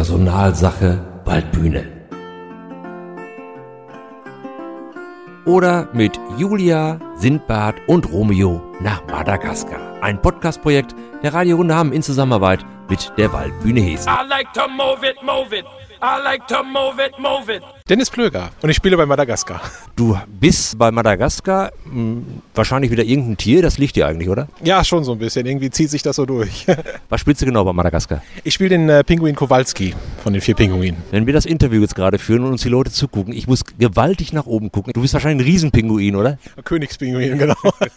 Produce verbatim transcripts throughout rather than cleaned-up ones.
Personalsache Waldbühne. Oder mit Julia, Sindbad und Romeo nach Madagaskar. Ein Podcast-Projekt der Radiorunde Hamm in Zusammenarbeit mit der Waldbühne Hessen. I like to move it, move it. I like to move it, move it. Dennis Plöger und ich spiele bei Madagaskar. Du bist bei Madagaskar mh, wahrscheinlich wieder irgendein Tier, das liegt dir eigentlich, oder? Ja, schon so ein bisschen. Irgendwie zieht sich das so durch. Was spielst du genau bei Madagaskar? Ich spiele den äh, Pinguin Kowalski von den vier Pinguinen. Wenn wir das Interview jetzt gerade führen und uns die Leute zugucken, ich muss gewaltig nach oben gucken. Du bist wahrscheinlich ein Riesenpinguin, oder? Königspinguin, genau.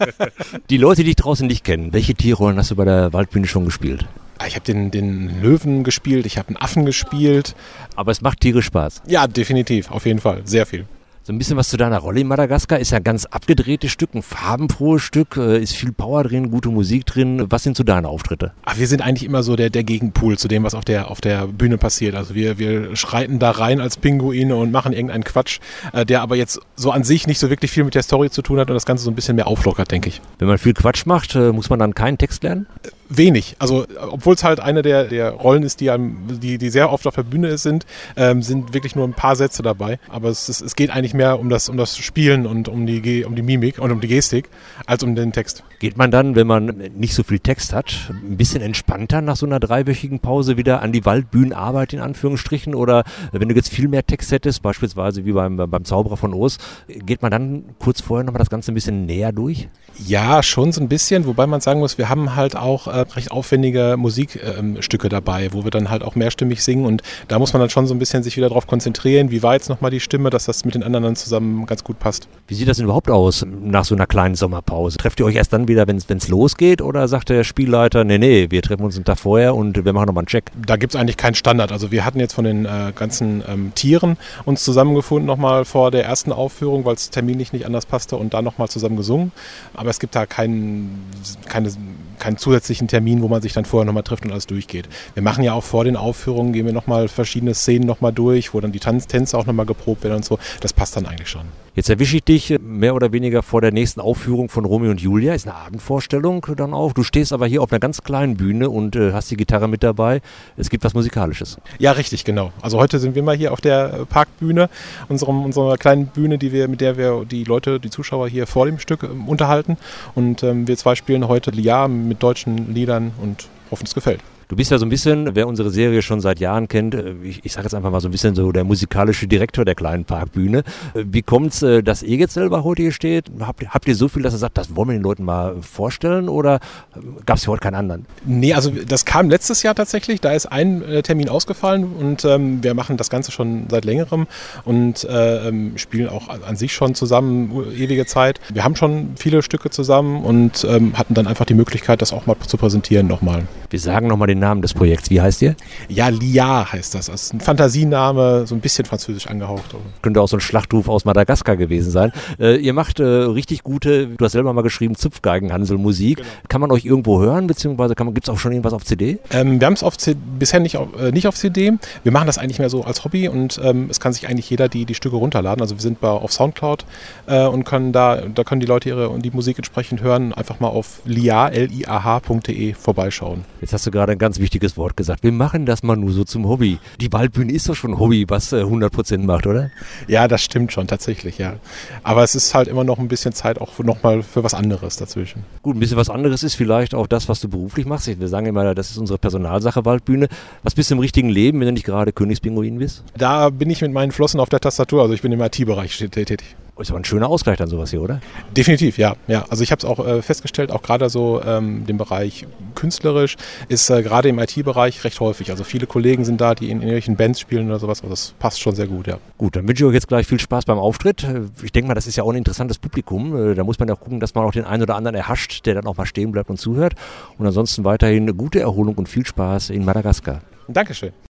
Die Leute, die dich draußen nicht kennen, welche Tierrollen hast du bei der Waldbühne schon gespielt? Ich habe den, den Löwen gespielt, ich habe einen Affen gespielt. Aber es macht tierisch Spaß. Ja, definitiv, auf jeden Fall, sehr viel. So ein bisschen was zu deiner Rolle in Madagaskar. Ist ja ein ganz abgedrehtes Stück, ein farbenfrohes Stück, ist viel Power drin, gute Musik drin. Was sind so deine Auftritte? Ach, wir sind eigentlich immer so der, der Gegenpool zu dem, was auf der, auf der Bühne passiert. Also wir, wir schreiten da rein als Pinguine und machen irgendeinen Quatsch, der aber jetzt so an sich nicht so wirklich viel mit der Story zu tun hat und das Ganze so ein bisschen mehr auflockert, denke ich. Wenn man viel Quatsch macht, muss man dann keinen Text lernen? Wenig. Also obwohl es halt eine der, der Rollen ist, die, die, die sehr oft auf der Bühne sind, ähm, sind wirklich nur ein paar Sätze dabei. Aber es, ist, es geht eigentlich mehr um das, um das Spielen und um die, um die Mimik und um die Gestik, als um den Text. Geht man dann, wenn man nicht so viel Text hat, ein bisschen entspannter nach so einer dreiwöchigen Pause wieder an die Waldbühnenarbeit in Anführungsstrichen? Oder wenn du jetzt viel mehr Text hättest, beispielsweise wie beim, beim Zauberer von Oz, geht man dann kurz vorher nochmal das Ganze ein bisschen näher durch? Ja, schon so ein bisschen, wobei man sagen muss, wir haben halt auch äh, recht aufwendige Musikstücke ähm, dabei, wo wir dann halt auch mehrstimmig singen und da muss man dann schon so ein bisschen sich wieder drauf konzentrieren, wie war jetzt nochmal die Stimme, dass das mit den anderen dann zusammen ganz gut passt. Wie sieht das denn überhaupt aus nach so einer kleinen Sommerpause? Trefft ihr euch erst dann wieder, wenn es losgeht oder sagt der Spielleiter, nee, nee, wir treffen uns einen Tag vorher und wir machen nochmal einen Check? Da gibt es eigentlich keinen Standard, also wir hatten jetzt von den äh, ganzen ähm, Tieren uns zusammengefunden nochmal vor der ersten Aufführung, weil es terminlich nicht anders passte und da nochmal zusammen gesungen. Aber es gibt da keinen, keine, keinen zusätzlichen Termin, wo man sich dann vorher nochmal trifft und alles durchgeht. Wir machen ja auch vor den Aufführungen, gehen wir nochmal verschiedene Szenen nochmal durch, wo dann die Tanz- Tänze auch nochmal geprobt werden und so. Das passt dann eigentlich schon. Jetzt erwische ich dich mehr oder weniger vor der nächsten Aufführung von Romeo und Julia. Ist eine Abendvorstellung dann auch. Du stehst aber hier auf einer ganz kleinen Bühne und äh, hast die Gitarre mit dabei. Es gibt was Musikalisches. Ja, richtig, genau. Also heute sind wir mal hier auf der Parkbühne, unserem, unserer kleinen Bühne, die wir, mit der wir die Leute, die Zuschauer hier vor dem Stück ähm, unterhalten. Und ähm, wir zwei spielen heute Lia mit deutschen Liedern und hoffen, es gefällt. Du bist ja so ein bisschen, wer unsere Serie schon seit Jahren kennt, ich, ich sage jetzt einfach mal so ein bisschen so der musikalische Direktor der kleinen Parkbühne. Wie kommt's, dass ihr jetzt selber heute hier steht? Habt, habt ihr so viel, dass ihr sagt, das wollen wir den Leuten mal vorstellen oder gab es hier heute keinen anderen? Nee, also das kam letztes Jahr tatsächlich, da ist ein äh, Termin ausgefallen und ähm, wir machen das Ganze schon seit längerem und äh, ähm, spielen auch an sich schon zusammen ewige Zeit. Wir haben schon viele Stücke zusammen und ähm, hatten dann einfach die Möglichkeit, das auch mal zu präsentieren nochmal. Wir sagen nochmal den Namen des Projekts. Wie heißt ihr? Ja, Lia heißt das. Das ist ein Fantasiename, so ein bisschen französisch angehaucht. Könnte auch so ein Schlachtruf aus Madagaskar gewesen sein. Äh, ihr macht äh, richtig gute, du hast selber mal geschrieben, Zupfgeigenhansel-Musik. Genau. Kann man euch irgendwo hören, beziehungsweise gibt es auch schon irgendwas auf C D? Ähm, wir haben es bisher nicht auf, äh, nicht auf C D. Wir machen das eigentlich mehr so als Hobby und ähm, es kann sich eigentlich jeder die, die Stücke runterladen. Also wir sind bei, auf Soundcloud äh, und können da, da können die Leute ihre die Musik entsprechend hören. Einfach mal auf liah, L I A H Punkt D E vorbeischauen. Jetzt hast du gerade ein ganz wichtiges Wort gesagt. Wir machen das mal nur so zum Hobby. Die Waldbühne ist doch schon ein Hobby, was äh, hundert Prozent macht, oder? Ja, das stimmt schon, tatsächlich, ja. Aber es ist halt immer noch ein bisschen Zeit auch nochmal für was anderes dazwischen. Gut, ein bisschen was anderes ist vielleicht auch das, was du beruflich machst. Wir sagen immer, das ist unsere Personalsache Waldbühne. Was bist du im richtigen Leben, wenn du nicht gerade Königspinguin bist? Da bin ich mit meinen Flossen auf der Tastatur, also ich bin im I T-Bereich tätig. Ist aber ein schöner Ausgleich dann sowas hier, oder? Definitiv, ja. ja. Also ich habe es auch äh, festgestellt, auch gerade so ähm, den Bereich künstlerisch ist äh, gerade im I T-Bereich recht häufig. Also viele Kollegen sind da, die in irgendwelchen Bands spielen oder sowas. Also das passt schon sehr gut, ja. Gut, dann wünsche ich euch jetzt gleich viel Spaß beim Auftritt. Ich denke mal, das ist ja auch ein interessantes Publikum. Da muss man ja auch gucken, dass man auch den einen oder anderen erhascht, der dann auch mal stehen bleibt und zuhört. Und ansonsten weiterhin gute Erholung und viel Spaß in Madagaskar. Dankeschön.